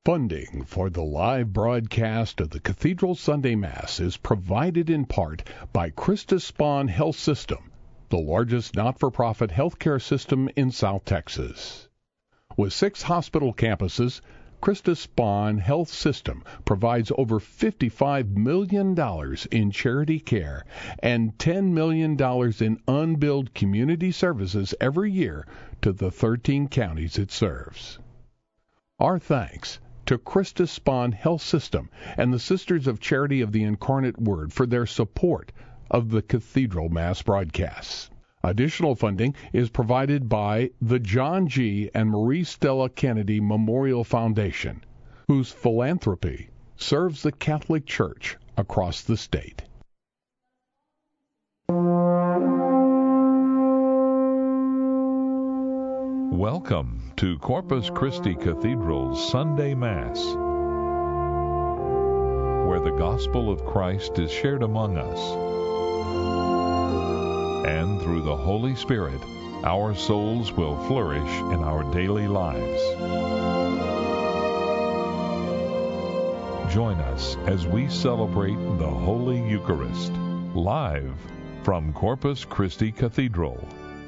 Funding for the live broadcast of the Cathedral Sunday Mass is provided in part by Christus Spohn Health System, the largest not-for-profit healthcare system in South Texas. With 6 hospital campuses, Christus Spohn Health System provides over $55 million in charity care and $10 million in unbilled community services every year to the 13 counties it serves. Our thanks to Christus Spohn Health System and the Sisters of Charity of the Incarnate Word for their support of the Cathedral Mass broadcasts. Additional funding is provided by the John G. and Marie Stella Kennedy Memorial Foundation, whose philanthropy serves the Catholic Church across the state. Welcome to Corpus Christi Cathedral's Sunday Mass, where the gospel of Christ is shared among us. And through the Holy Spirit, our souls will flourish in our daily lives. Join us as we celebrate the Holy Eucharist, live from Corpus Christi Cathedral.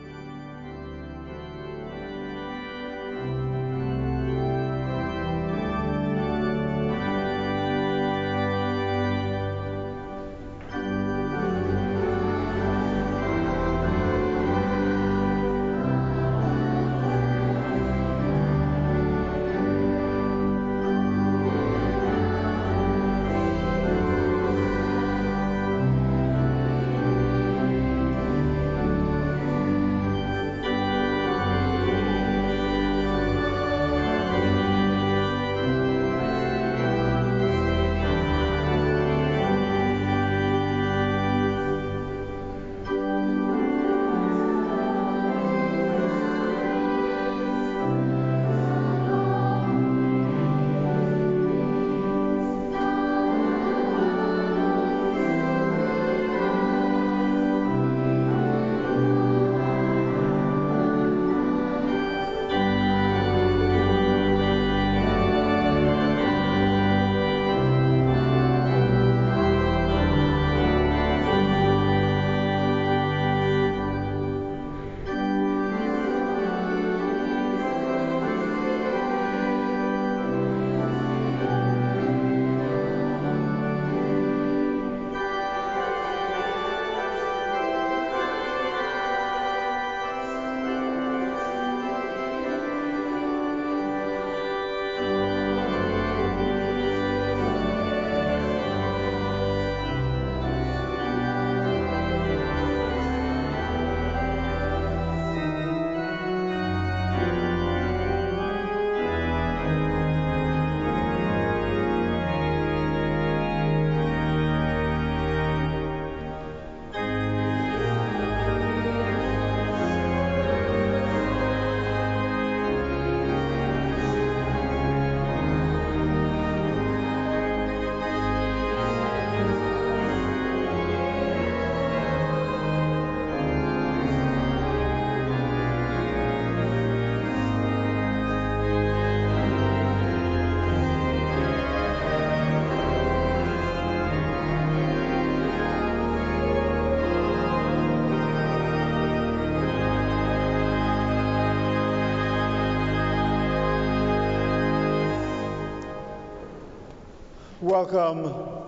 Welcome,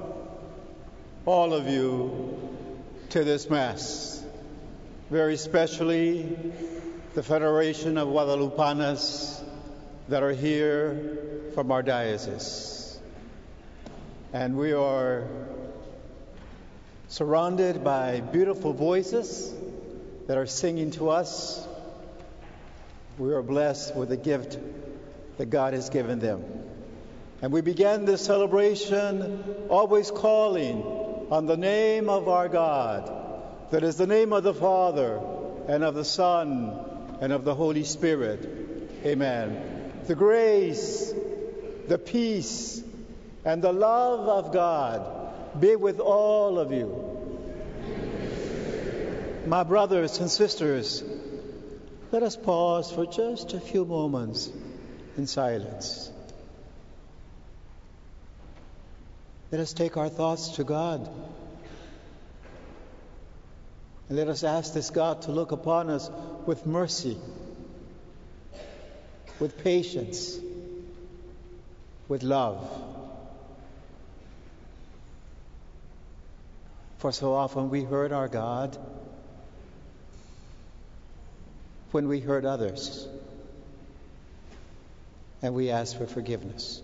all of you, to this Mass, very especially the Federation of Guadalupanas that are here from our diocese. And we are surrounded by beautiful voices that are singing to us. We are blessed with the gift that God has given them. And we began this celebration always calling on the name of our God, that is the name of the Father, and of the Son, and of the Holy Spirit. Amen. The grace, the peace, and the love of God be with all of you. My brothers and sisters, let us pause for just a few moments in silence. Let us take our thoughts to God. And let us ask this God to look upon us with mercy, with patience, with love. For so often we hurt our God when we hurt others, and we ask for forgiveness.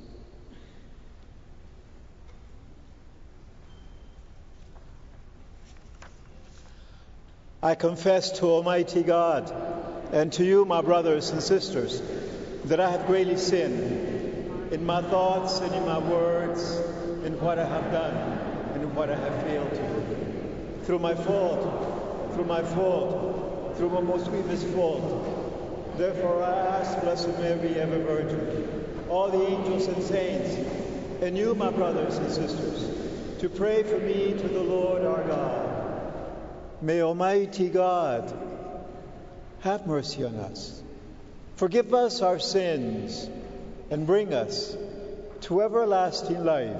I confess to Almighty God and to you, my brothers and sisters, that I have greatly sinned in my thoughts and in my words, in what I have done and in what I have failed to do. Through my fault, through my most grievous fault. Therefore I ask Blessed Mary, ever Virgin, all the angels and saints, and you, my brothers and sisters, to pray for me to the Lord our God. May Almighty God have mercy on us, forgive us our sins, and bring us to everlasting life.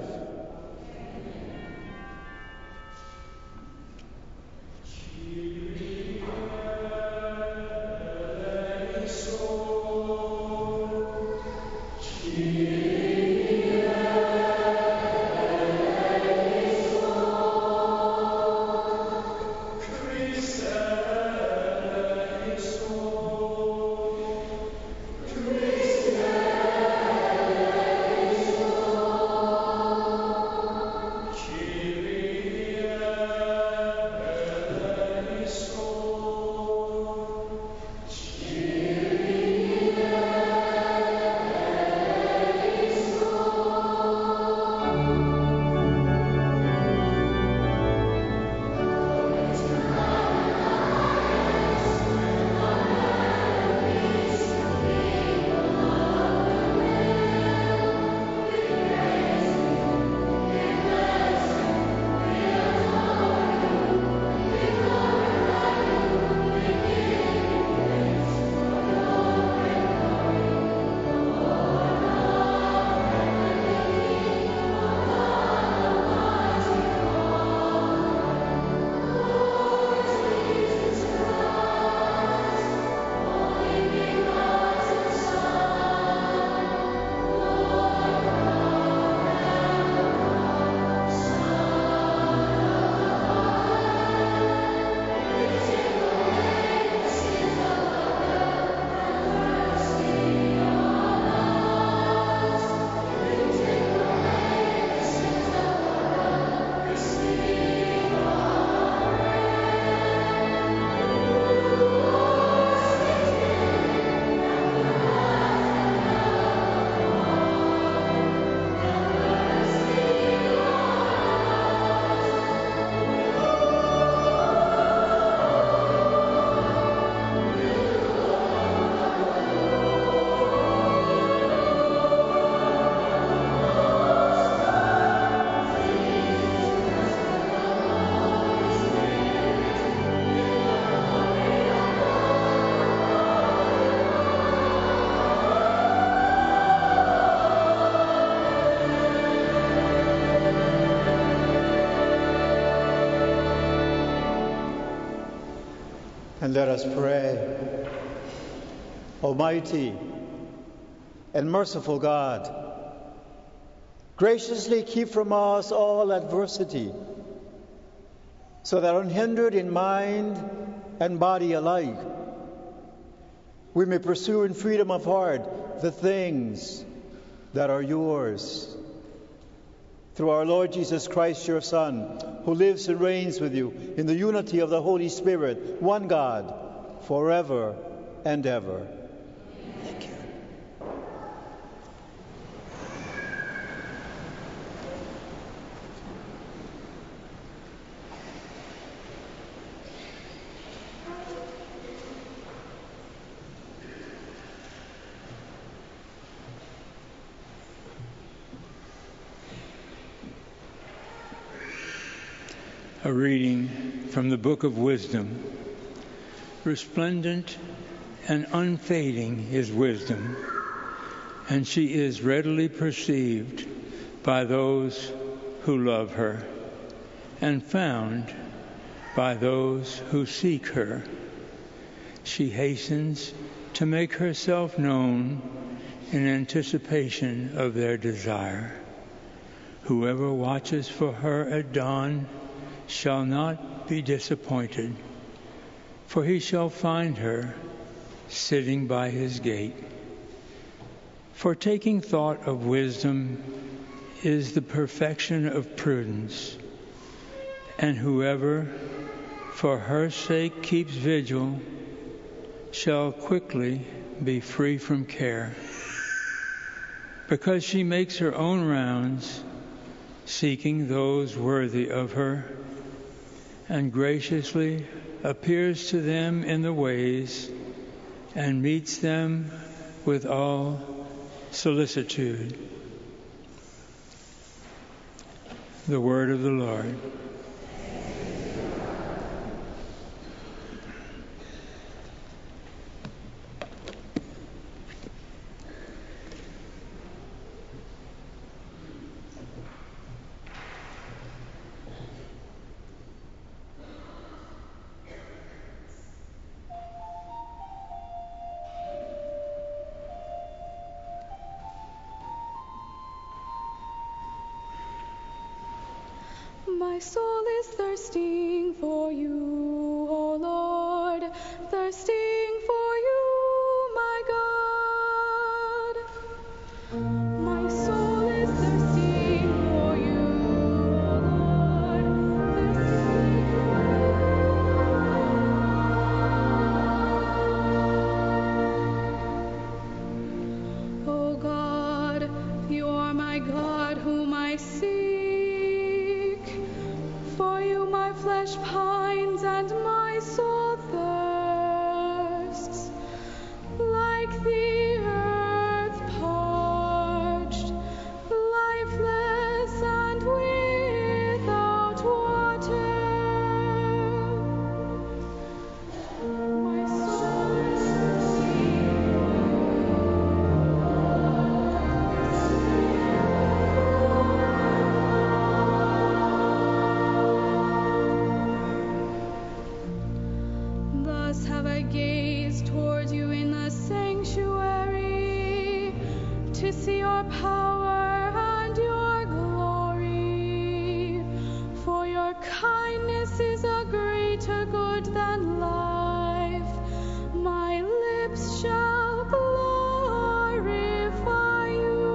And let us pray. Almighty and merciful God, graciously keep from us all adversity, so that unhindered in mind and body alike, we may pursue in freedom of heart the things that are yours. Through our Lord Jesus Christ, your Son, who lives and reigns with you in the unity of the Holy Spirit, one God, forever and ever. Thank you. A reading from the Book of Wisdom. Resplendent and unfading is wisdom, and she is readily perceived by those who love her, and found by those who seek her. She hastens to make herself known in anticipation of their desire. Whoever watches for her at dawn shall not be disappointed, for he shall find her sitting by his gate. For taking thought of wisdom is the perfection of prudence, and whoever for her sake keeps vigil shall quickly be free from care. Because she makes her own rounds, seeking those worthy of her, and graciously appears to them in the ways, and meets them with all solicitude. The word of the Lord. My soul is thirsting for you, O Lord, thirsting for you, my God. My soul is thirsting for you, O Lord, thirsting for you. O God, you are my God whom I seek. For you my flesh pines and my soul thirsts, like the earth parched, lifeless and without water. My soul is thirsty. Thus have I gazed toward you in the sanctuary, to see your power and your glory. For your kindness is a greater good than life. My lips shall glorify you.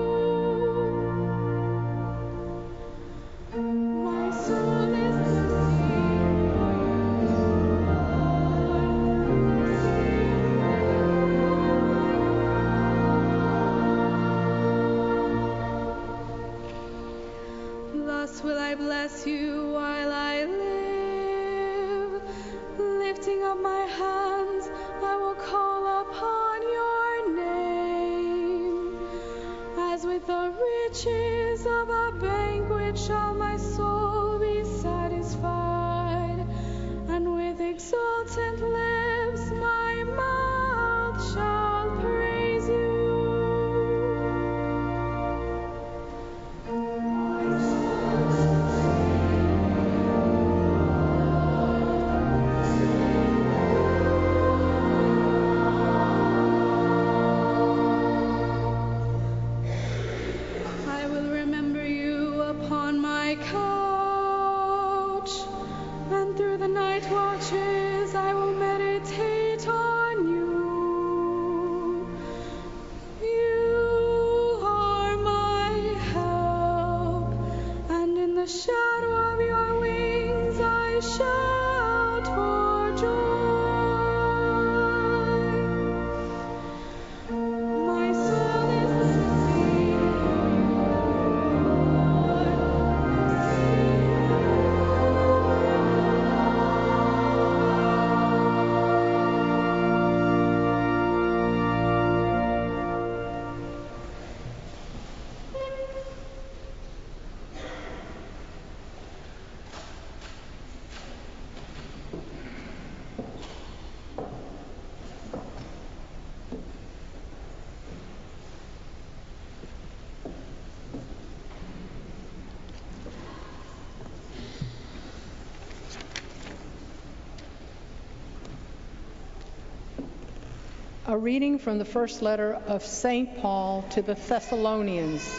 My soul is thirsty for you. Thus will I bless you while I live. Lifting up my hands, I will call upon your name. As with the riches of a banquet shall my soul be satisfied, and with exultant lips my mouth shall praise you. I will remember you upon my couch, and through the night watches I will meditate A reading from the first letter of St. Paul to the Thessalonians.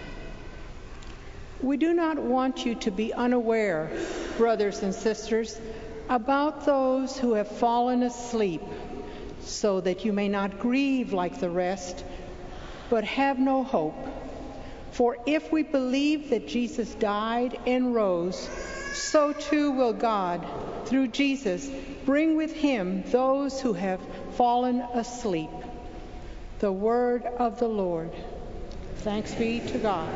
We do not want you to be unaware, brothers and sisters, about those who have fallen asleep, so that you may not grieve like the rest, but have no hope. For if we believe that Jesus died and rose, so too will God, through Jesus, bring with him those who have fallen asleep. The word of the Lord. Thanks be to God.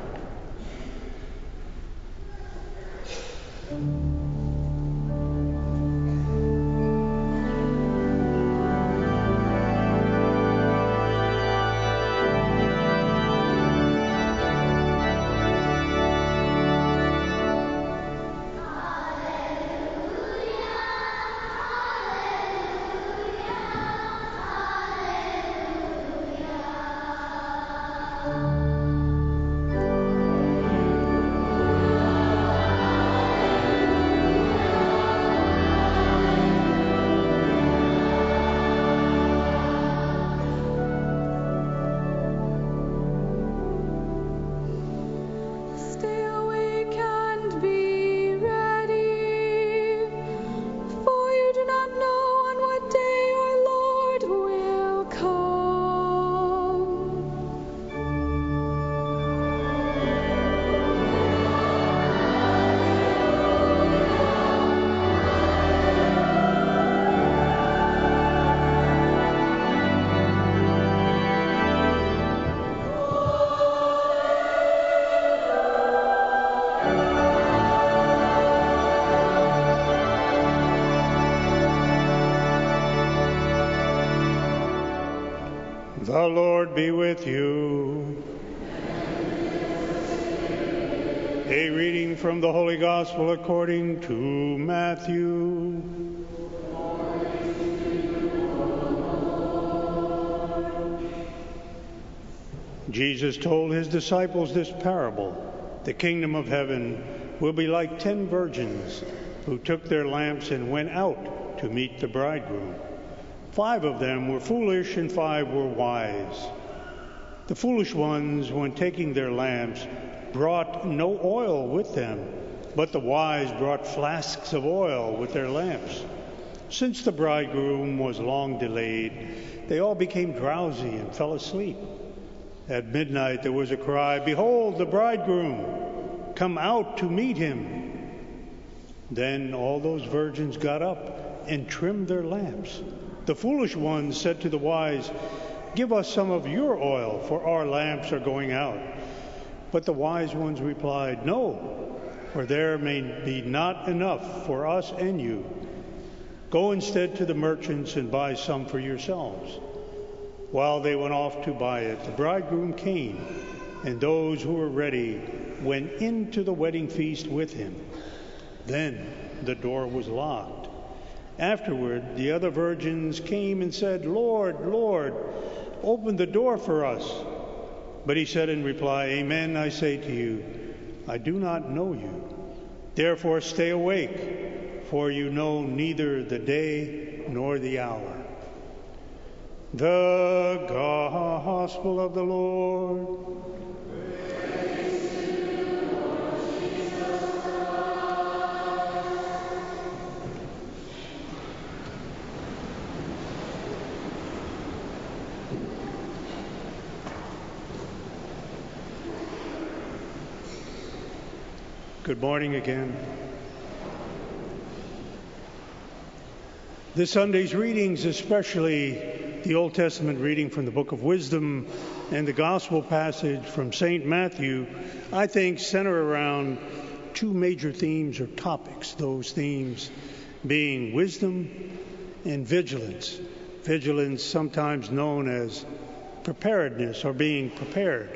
The Lord be with you. A reading from the Holy Gospel according to Matthew. Jesus told his disciples this parable. The kingdom of heaven will be like 10 virgins who took their lamps and went out to meet the bridegroom. 5 of them were foolish and 5 were wise. The foolish ones, when taking their lamps, brought no oil with them, but the wise brought flasks of oil with their lamps. Since the bridegroom was long delayed, they all became drowsy and fell asleep. At midnight there was a cry, "Behold, the bridegroom! Come out to meet him!" Then all those virgins got up and trimmed their lamps. The foolish ones said to the wise, "Give us some of your oil, for our lamps are going out." But the wise ones replied, "No, for there may be not enough for us and you. Go instead to the merchants and buy some for yourselves." While they went off to buy it, the bridegroom came, and those who were ready went into the wedding feast with him. Then the door was locked. Afterward, the other virgins came and said, "Lord, Lord, open the door for us." But he said in reply, "Amen, I say to you, I do not know you. Therefore stay awake, for you know neither the day nor the hour." The Gospel of the Lord. Good morning again. This Sunday's readings, especially the Old Testament reading from the Book of Wisdom and the Gospel passage from St. Matthew, I think center around 2 major themes or topics, those themes being wisdom and vigilance. Vigilance, sometimes known as preparedness or being prepared.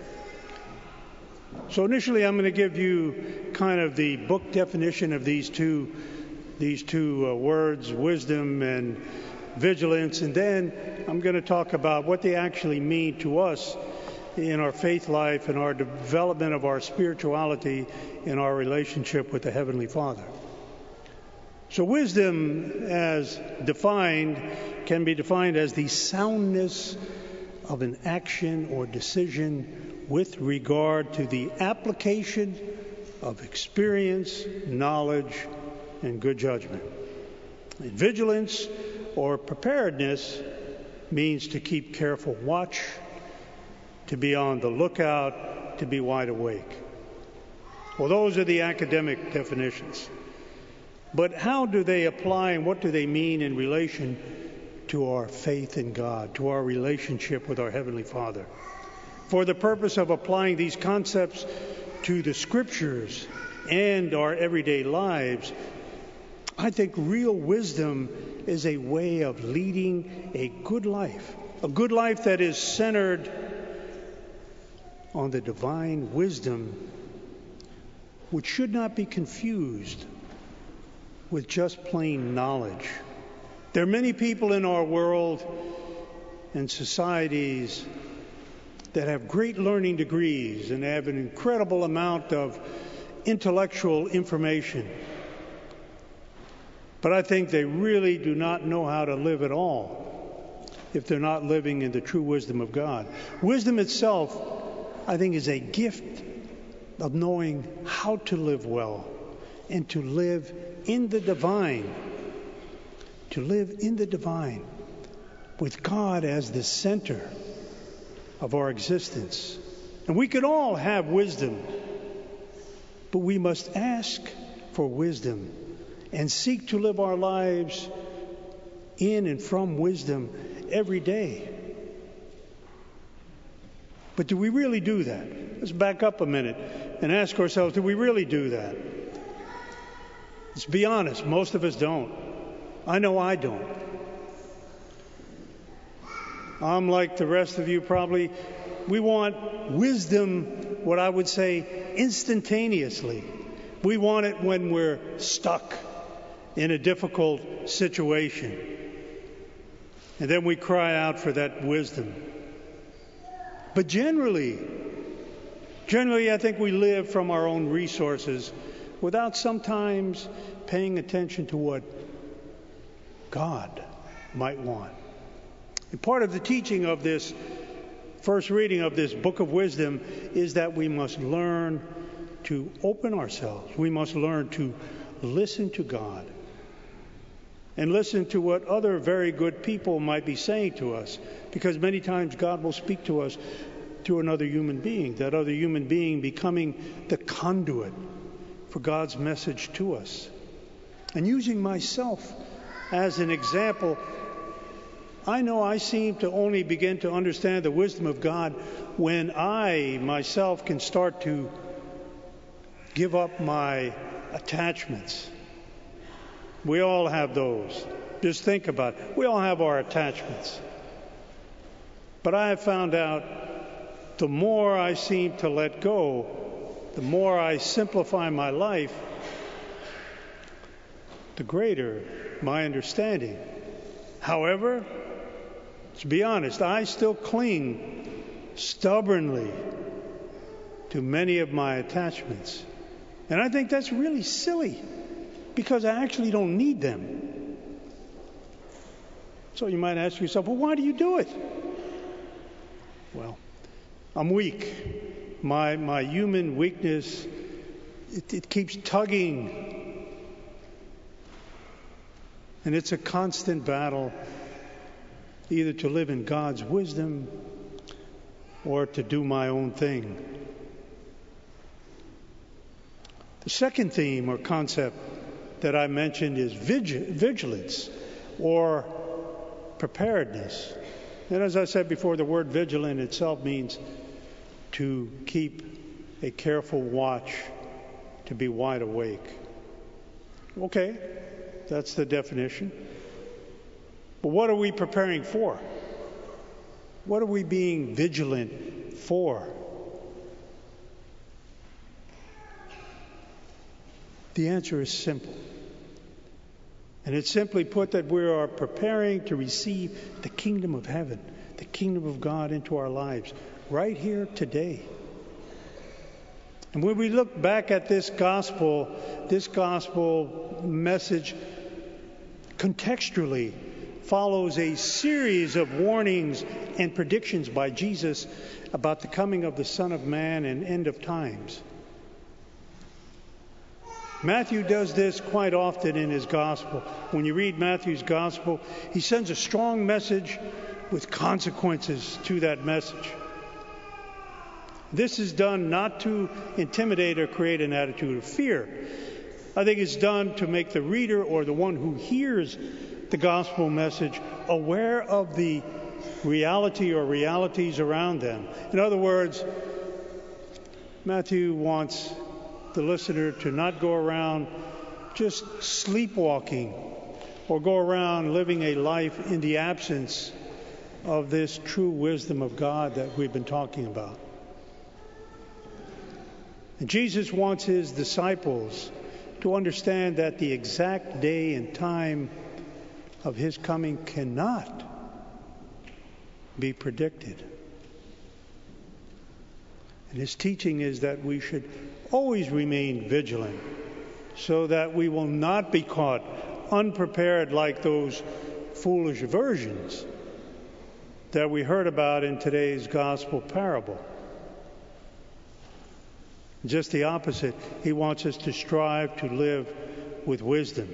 So initially I'm going to give you kind of the book definition of these two words, wisdom and vigilance, and then I'm going to talk about what they actually mean to us in our faith life and our development of our spirituality in our relationship with the Heavenly Father. So wisdom, as defined, can be defined as the soundness of an action or decision with regard to the application of experience, knowledge, and good judgment. And vigilance or preparedness means to keep careful watch, to be on the lookout, to be wide awake. Well, those are the academic definitions. But how do they apply and what do they mean in relation to our faith in God, to our relationship with our Heavenly Father? For the purpose of applying these concepts to the Scriptures and our everyday lives, I think real wisdom is a way of leading a good life that is centered on the divine wisdom, which should not be confused with just plain knowledge. There are many people in our world and societies that have great learning degrees and have an incredible amount of intellectual information. But I think they really do not know how to live at all if they're not living in the true wisdom of God. Wisdom itself, I think, is a gift of knowing how to live well and to live in the divine. To live in the divine with God as the center of our existence. And we can all have wisdom, but we must ask for wisdom and seek to live our lives in and from wisdom every day. But do we really do that? Let's back up a minute and ask ourselves, do we really do that? Let's be honest, most of us don't. I know I don't. I'm like the rest of you probably. We want wisdom, what I would say, instantaneously. We want it when we're stuck in a difficult situation. And then we cry out for that wisdom. But generally, I think we live from our own resources without sometimes paying attention to what God might want. And part of the teaching of this first reading of this book of wisdom is that we must learn to open ourselves. We must learn to listen to God and listen to what other very good people might be saying to us, because many times God will speak to us through another human being, that other human being becoming the conduit for God's message to us. And using myself as an example, I know I seem to only begin to understand the wisdom of God when I myself can start to give up my attachments. We all have those. Just think about it. We all have our attachments. But I have found out the more I seem to let go, the more I simplify my life, the greater my understanding. However, to be honest, I still cling stubbornly to many of my attachments. And I think that's really silly, because I actually don't need them. So you might ask yourself, well, why do you do it? Well, I'm weak. My human weakness, it keeps tugging. And it's a constant battle, either to live in God's wisdom or to do my own thing. The second theme or concept that I mentioned is vigilance or preparedness. And as I said before, the word vigilant itself means to keep a careful watch, to be wide awake. Okay, that's the definition. But what are we preparing for? What are we being vigilant for? The answer is simple. And it's simply put that we are preparing to receive the kingdom of heaven, the kingdom of God into our lives, right here today. And when we look back at this gospel message contextually follows a series of warnings and predictions by Jesus about the coming of the Son of Man and end of times. Matthew does this quite often in his gospel. When you read Matthew's gospel, he sends a strong message with consequences to that message. This is done not to intimidate or create an attitude of fear. I think it's done to make the reader or the one who hears the gospel message aware of the reality or realities around them. In other words, Matthew wants the listener to not go around just sleepwalking or go around living a life in the absence of this true wisdom of God that we've been talking about. And Jesus wants his disciples to understand that the exact day and time of his coming cannot be predicted. And his teaching is that we should always remain vigilant so that we will not be caught unprepared like those foolish virgins that we heard about in today's gospel parable. Just the opposite. He wants us to strive to live with wisdom.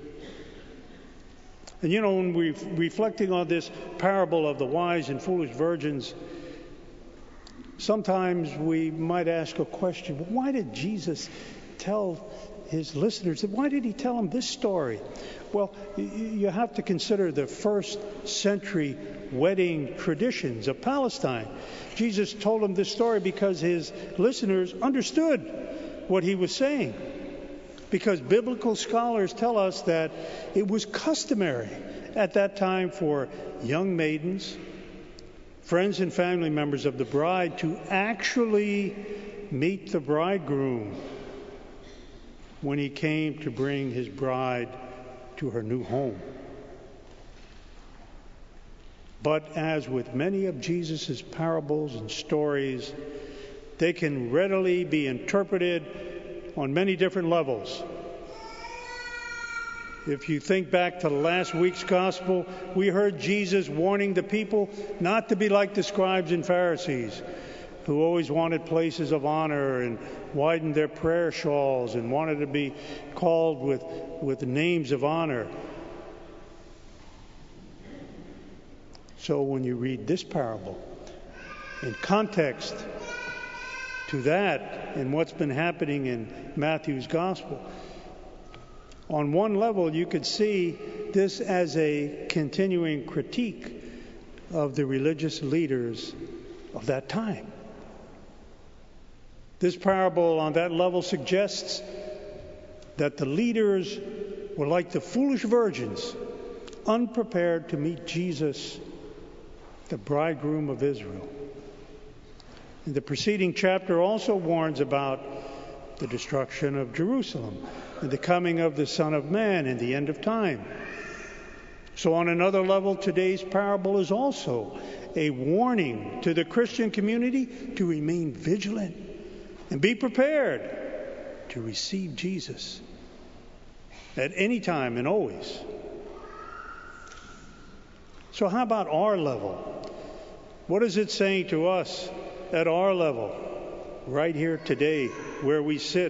And you know, when we're reflecting on this parable of the wise and foolish virgins, sometimes we might ask a question, well, why did Jesus tell his listeners, why did he tell them this story? Well, you have to consider the first century wedding traditions of Palestine. Jesus told them this story because his listeners understood what he was saying. Because biblical scholars tell us that it was customary at that time for young maidens, friends and family members of the bride, to actually meet the bridegroom when he came to bring his bride to her new home. But as with many of Jesus' parables and stories, they can readily be interpreted on many different levels. If you think back to last week's gospel, we heard Jesus warning the people not to be like the scribes and Pharisees, who always wanted places of honor and widened their prayer shawls and wanted to be called with names of honor. So when you read this parable, in context to that and what's been happening in Matthew's gospel, on one level you could see this as a continuing critique of the religious leaders of that time. This parable on that level suggests that the leaders were like the foolish virgins, unprepared to meet Jesus, the bridegroom of Israel. And the preceding chapter also warns about the destruction of Jerusalem and the coming of the Son of Man and the end of time. So on another level, today's parable is also a warning to the Christian community to remain vigilant and be prepared to receive Jesus at any time and always. So how about our level? What is it saying to us at our level, right here today, where we sit?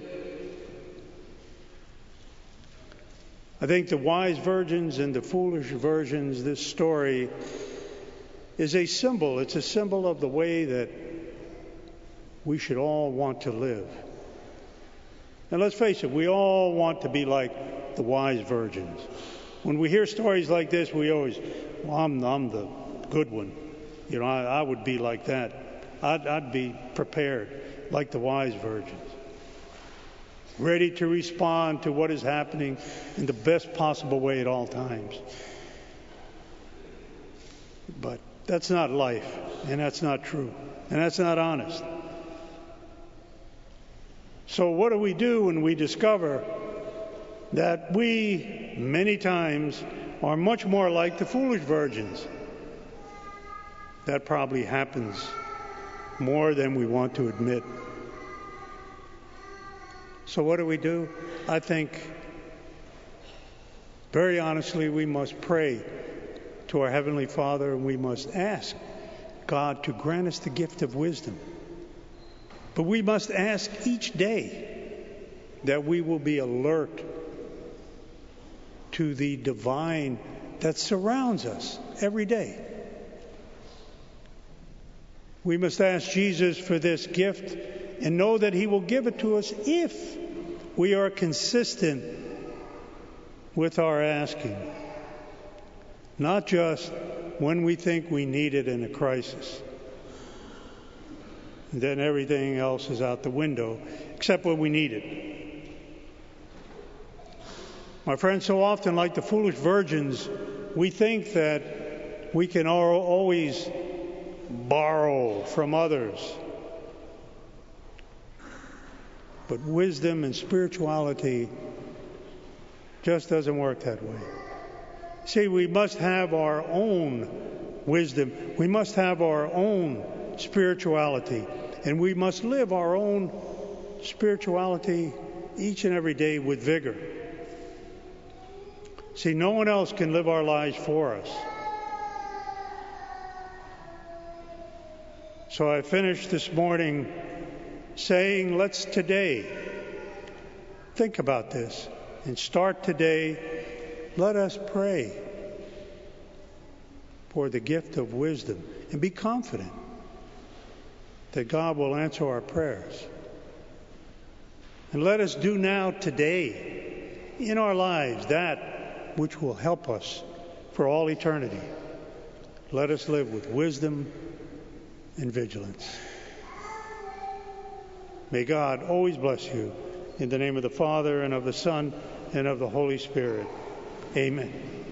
I think the wise virgins and the foolish virgins, this story is a symbol. It's a symbol of the way that we should all want to live. And let's face it, we all want to be like the wise virgins. When we hear stories like this, we always, well, I'm the good one. You know, I would be like that. I'd be prepared like the wise virgins, ready to respond to what is happening in the best possible way at all times. But that's not life, and that's not true, and that's not honest. So what do we do when we discover that we, many times, are much more like the foolish virgins? That probably happens more than we want to admit. So what do? I think Very honestly, we must pray to our Heavenly Father, and we must ask God to grant us the gift of wisdom. But we must ask each day that we will be alert to the divine that surrounds us every day. We must ask Jesus for this gift and know that He will give it to us if we are consistent with our asking, not just when we think we need it in a crisis. And then everything else is out the window except when we need it. My friends, so often, like the foolish virgins, we think that we can always borrow from others. But wisdom and spirituality just doesn't work that way. See, we must have our own wisdom. We must have our own spirituality. And we must live our own spirituality each and every day with vigor. See, no one else can live our lives for us. So I finished this morning saying, let's today think about this and start today. Let us pray for the gift of wisdom and be confident that God will answer our prayers. And let us do now today in our lives that which will help us for all eternity. Let us live with wisdom and vigilance. May God always bless you. In the name of the Father, and of the Son, and of the Holy Spirit. Amen.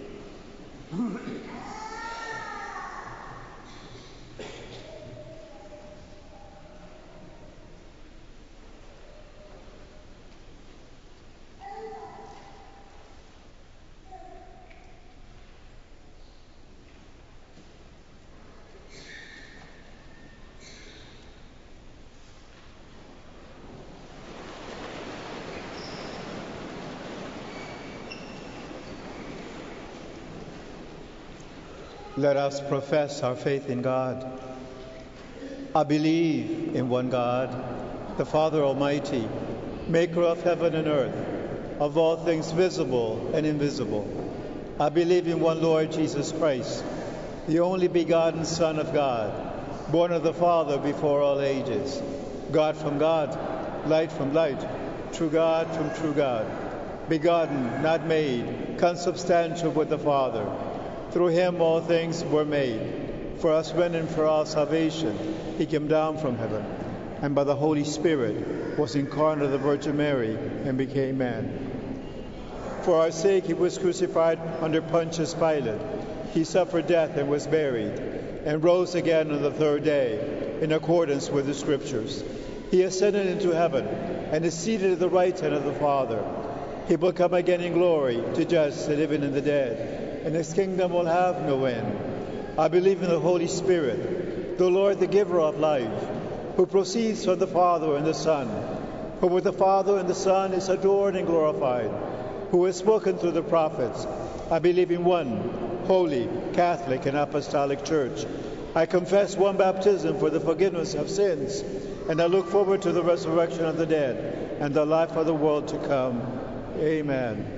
Let us profess our faith in God. I believe in one God, the Father Almighty, maker of heaven and earth, of all things visible and invisible. I believe in one Lord Jesus Christ, the only begotten Son of God, born of the Father before all ages, God from God, light from light, true God from true God, begotten, not made, consubstantial with the Father. Through him all things were made. For us men and for our salvation, he came down from heaven, and by the Holy Spirit was incarnate of the Virgin Mary and became man. For our sake he was crucified under Pontius Pilate. He suffered death and was buried, and rose again on the third day, in accordance with the Scriptures. He ascended into heaven, and is seated at the right hand of the Father. He will come again in glory to judge the living and the dead, and his kingdom will have no end. I believe in the Holy Spirit, the Lord, the giver of life, who proceeds from the Father and the Son, who with the Father and the Son is adored and glorified, who has spoken through the prophets. I believe in one holy, Catholic, and Apostolic Church. I confess one baptism for the forgiveness of sins, and I look forward to the resurrection of the dead and the life of the world to come. Amen.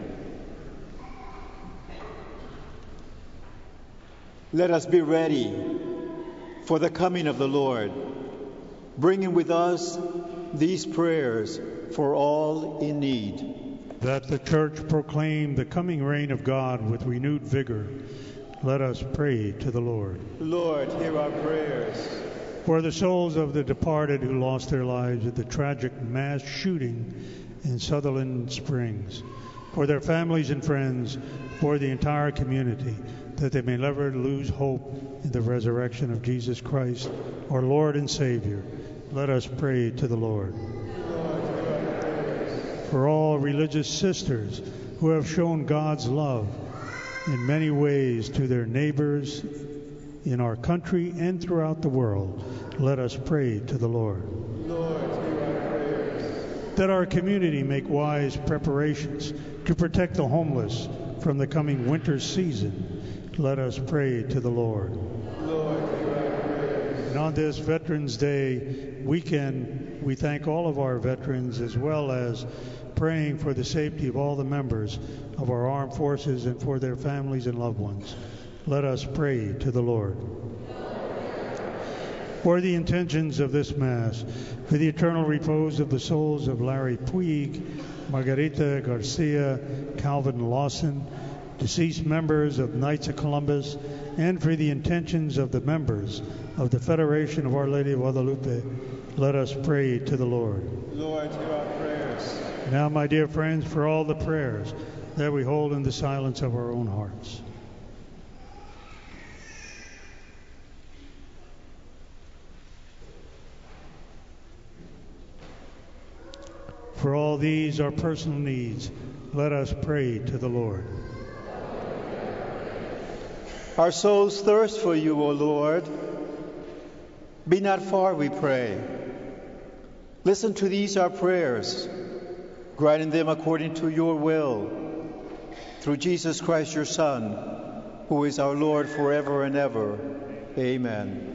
Let us be ready for the coming of the Lord, bringing with us these prayers for all in need. That the Church proclaim the coming reign of God with renewed vigor, let us pray to the Lord. Lord, hear our prayers. For the souls of the departed who lost their lives at the tragic mass shooting in Sutherland Springs, for their families and friends, for the entire community, that they may never lose hope in the resurrection of Jesus Christ, our Lord and Savior. Let us pray to the Lord. For all religious sisters who have shown God's love in many ways to their neighbors in our country and throughout the world, let us pray to the Lord. Lord, hear our prayers. That our community make wise preparations to protect the homeless from the coming winter season. Let us pray to the Lord. And on this Veterans Day weekend, we thank all of our veterans, as well as praying for the safety of all the members of our armed forces and for their families and loved ones. Let us pray to the Lord. For the intentions of this Mass, for the eternal repose of the souls of Larry Puig, Margarita Garcia, Calvin Lawson, deceased members of Knights of Columbus, and for the intentions of the members of the Federation of Our Lady of Guadalupe, let us pray to the Lord. Lord, hear our prayers. Now, my dear friends, for all the prayers that we hold in the silence of our own hearts. For all these, our personal needs, let us pray to the Lord. Our souls thirst for you, O Lord. Be not far, we pray. Listen to these our prayers, granting them according to your will, through Jesus Christ, your Son, who is our Lord forever and ever. Amen.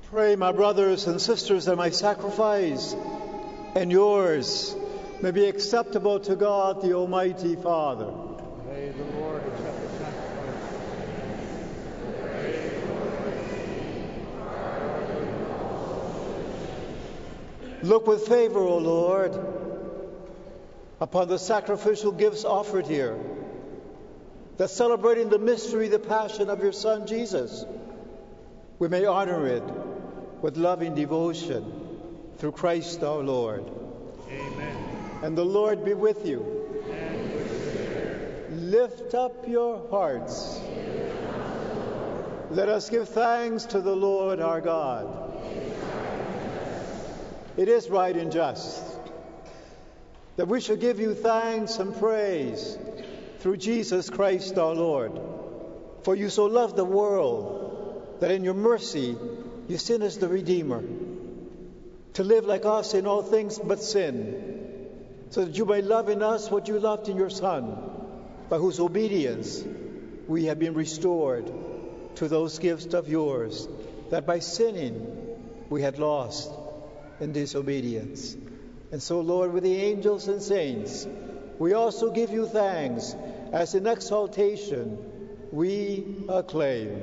Pray, my brothers and sisters, that my sacrifice and yours may be acceptable to God, the Almighty Father. May the Lord accept the sacrifice. Look with favor, O Lord, upon the sacrificial gifts offered here, that celebrating the mystery, the passion of your Son, Jesus, we may honor it with loving devotion through Christ our Lord. Amen. And the Lord be with you. And with your spirit. Lift up your hearts. Let us give thanks to the Lord our God. It is right and just that we should give you thanks and praise through Jesus Christ our Lord. For you so loved the world that in your mercy you sent us the Redeemer to live like us in all things but sin, so that you may love in us what you loved in your Son, by whose obedience we have been restored to those gifts of yours that by sinning we had lost in disobedience. And so, Lord, with the angels and saints, we also give you thanks, as in exaltation we acclaim.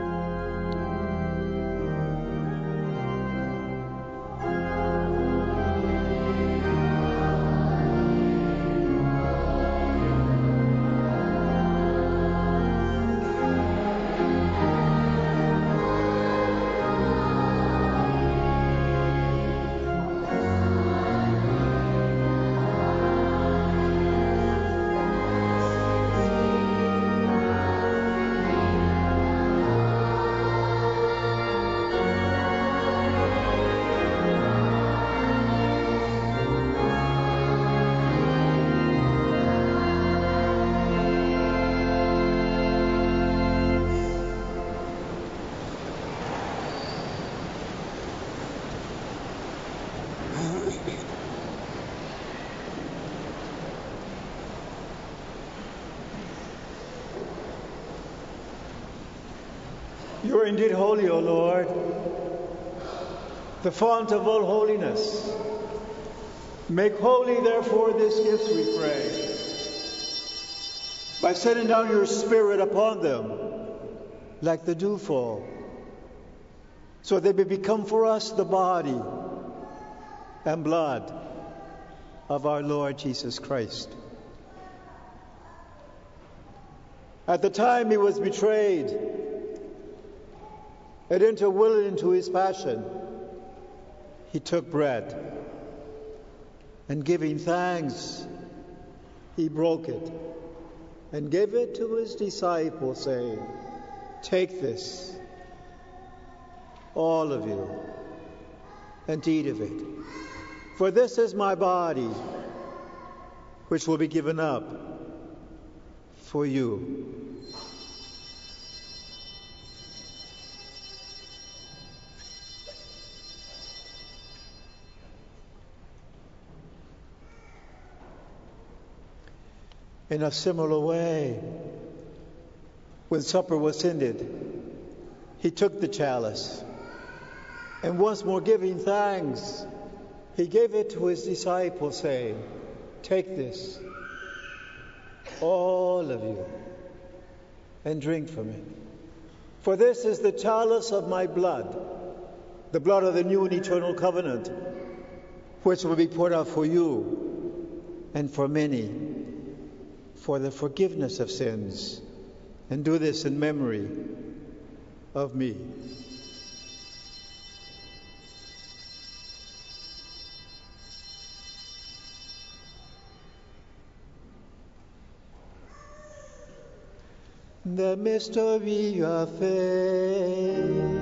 You are indeed holy, O Lord, the fount of all holiness. Make holy, therefore, this gift, we pray, by sending down your Spirit upon them like the dewfall, so they may become for us the body and blood of our Lord Jesus Christ. At the time he was betrayed and entered willingly into his passion, he took bread, and giving thanks, he broke it and gave it to his disciples, saying, "Take this, all of you, and eat of it. For this is my body, which will be given up for you." In a similar way, when supper was ended, he took the chalice, and once more giving thanks, he gave it to his disciples, saying, "Take this, all of you, and drink from it. For this is the chalice of my blood, the blood of the new and eternal covenant, which will be poured out for you and for many, for the forgiveness of sins. And do this in memory of me." The mystery of faith.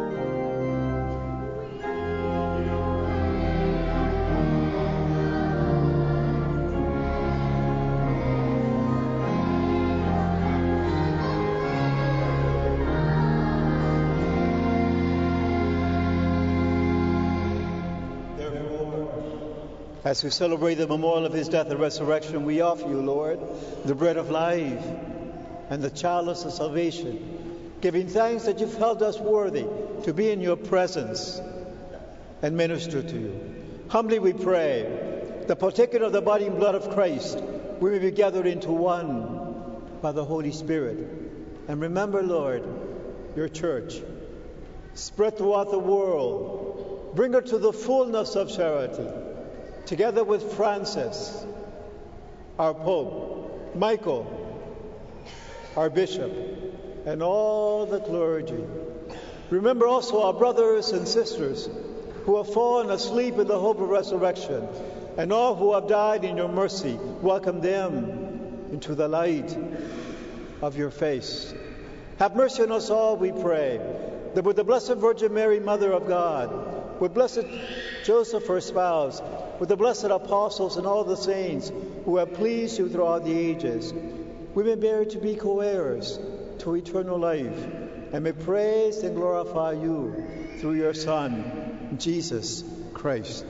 As we celebrate the memorial of his death and resurrection, we offer you, Lord, the bread of life and the chalice of salvation, giving thanks that you've held us worthy to be in your presence and minister to you. Humbly we pray, the partaking of the body and blood of Christ, we may be gathered into one by the Holy Spirit. And remember, Lord, your church, spread throughout the world. Bring her to the fullness of charity, together with Francis, our Pope, Michael, our Bishop, and all the clergy. Remember also our brothers and sisters who have fallen asleep in the hope of resurrection, and all who have died in your mercy. Welcome them into the light of your face. Have mercy on us all, we pray, that with the Blessed Virgin Mary, Mother of God, with Blessed Joseph, her spouse, with the blessed apostles and all the saints who have pleased you throughout the ages, we may bear to be co-heirs to eternal life, and may praise and glorify you through your Son, Jesus Christ.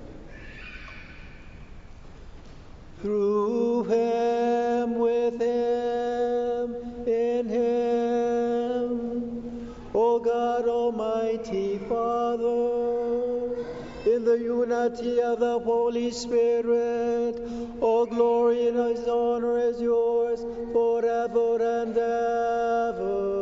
Through him, with him, in him, O God, Almighty Father, in the unity of the Holy Spirit, all glory and honor is yours forever and ever.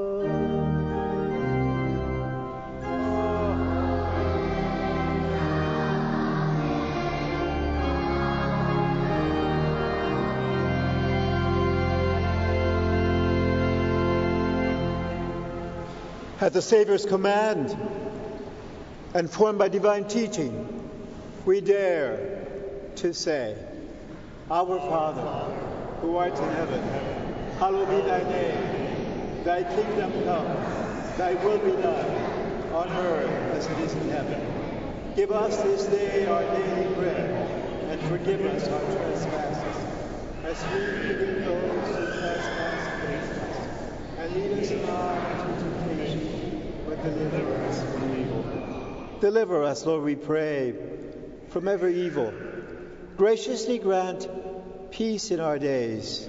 At the Savior's command, and formed by divine teaching, we dare to say, Our Father, who art in heaven, hallowed be thy name. Thy kingdom come, thy will be done, on earth as it is in heaven. Give us this day our daily bread, and forgive us our trespasses, as we forgive those who trespass against us. And lead us not into temptation, but deliver us from evil. Deliver us, Lord, we pray, from every evil. Graciously grant peace in our days,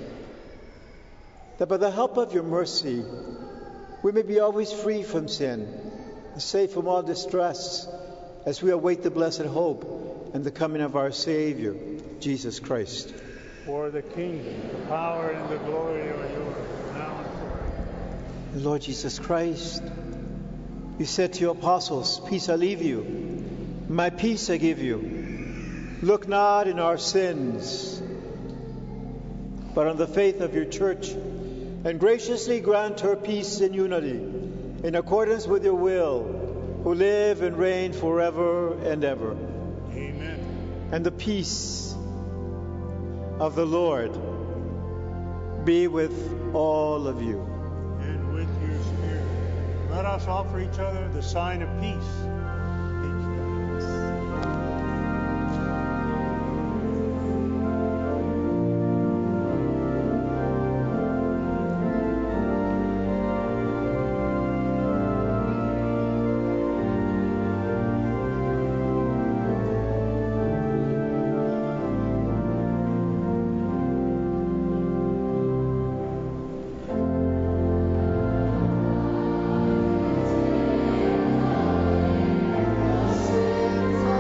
that by the help of your mercy we may be always free from sin, and safe from all distress, as we await the blessed hope and the coming of our Savior, Jesus Christ. For the kingdom, the power, and the glory are yours, now and forever. Lord Jesus Christ, you said to your apostles, Peace I leave you, my peace I give you. Look not in our sins, but on the faith of your church, and graciously grant her peace and unity, in accordance with your will, who live and reign forever and ever. Amen. And the peace of the Lord be with all of you. And with your spirit. Let us offer each other the sign of peace. Sins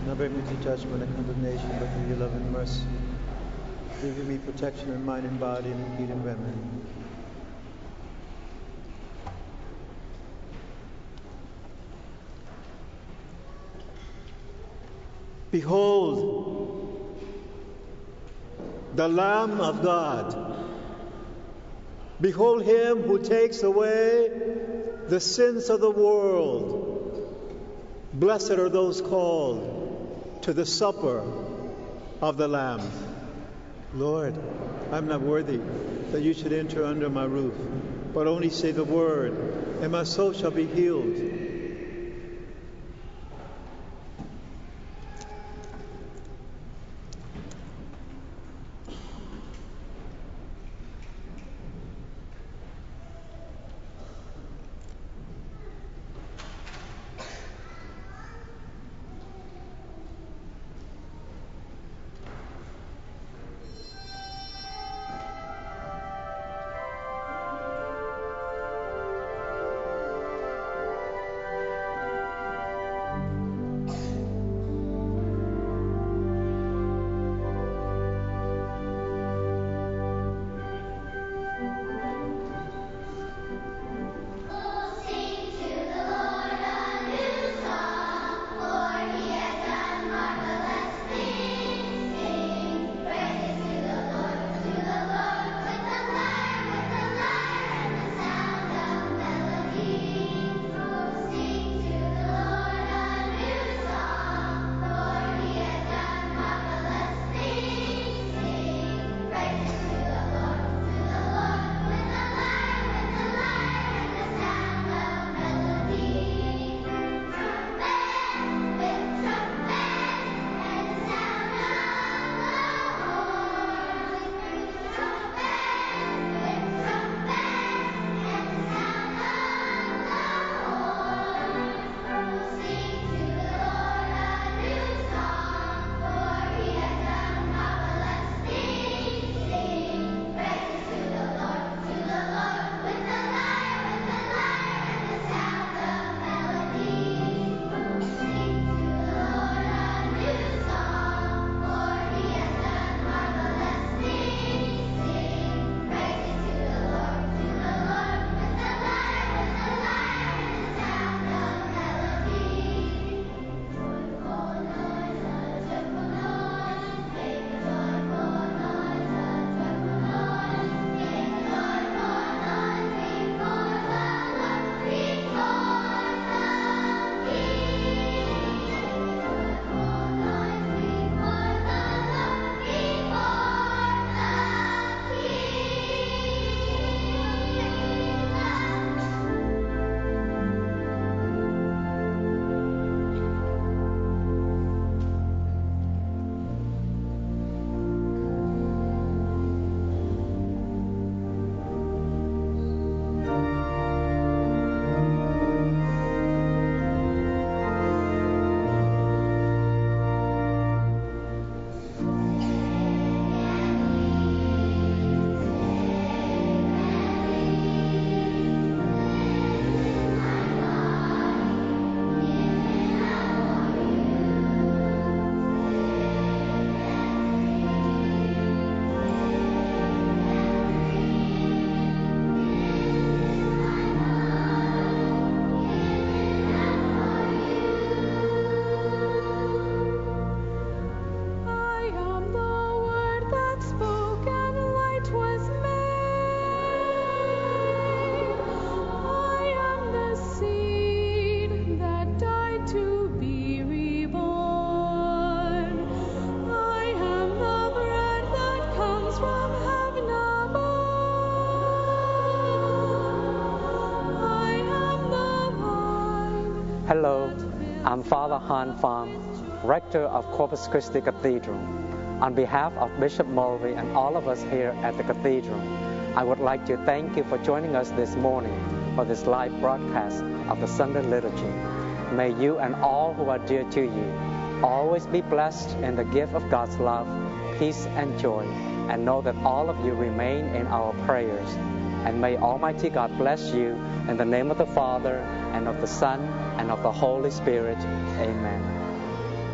not bring me to judgment and condemnation, but through your love and mercy, giving me protection in mind and body and feet and remedy. Behold, the Lamb of God. Behold him who takes away the sins of the world. Blessed are those called to the supper of the Lamb. Lord, I'm not worthy that you should enter under my roof, but only say the word, and my soul shall be healed. Hello, I'm Father Han Pham, Rector of Corpus Christi Cathedral. On behalf of Bishop Mulvey and all of us here at the Cathedral, I would like to thank you for joining us this morning for this live broadcast of the Sunday Liturgy. May you and all who are dear to you always be blessed in the gift of God's love, peace, and joy, and know that all of you remain in our prayers. And may Almighty God bless you in the name of the Father, and of the Son, and of the Holy Spirit. Amen.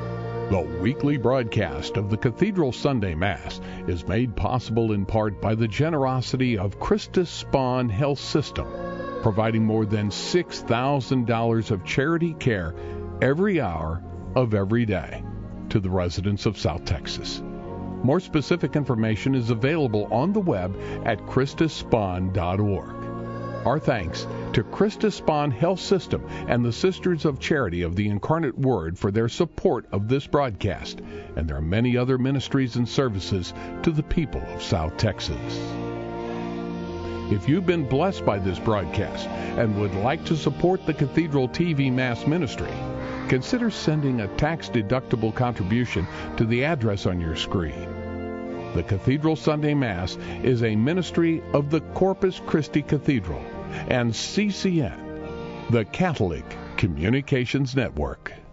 The weekly broadcast of the Cathedral Sunday Mass is made possible in part by the generosity of Christus Spohn Health System, providing more than $6,000 of charity care every hour of every day to the residents of South Texas. More specific information is available on the web at ChristusSpohn.org. Our thanks to Christus Spohn Health System and the Sisters of Charity of the Incarnate Word for their support of this broadcast and their many other ministries and services to the people of South Texas. If you've been blessed by this broadcast and would like to support the Cathedral TV Mass Ministry, consider sending a tax-deductible contribution to the address on your screen. The Cathedral Sunday Mass is a ministry of the Corpus Christi Cathedral and CCN, the Catholic Communications Network.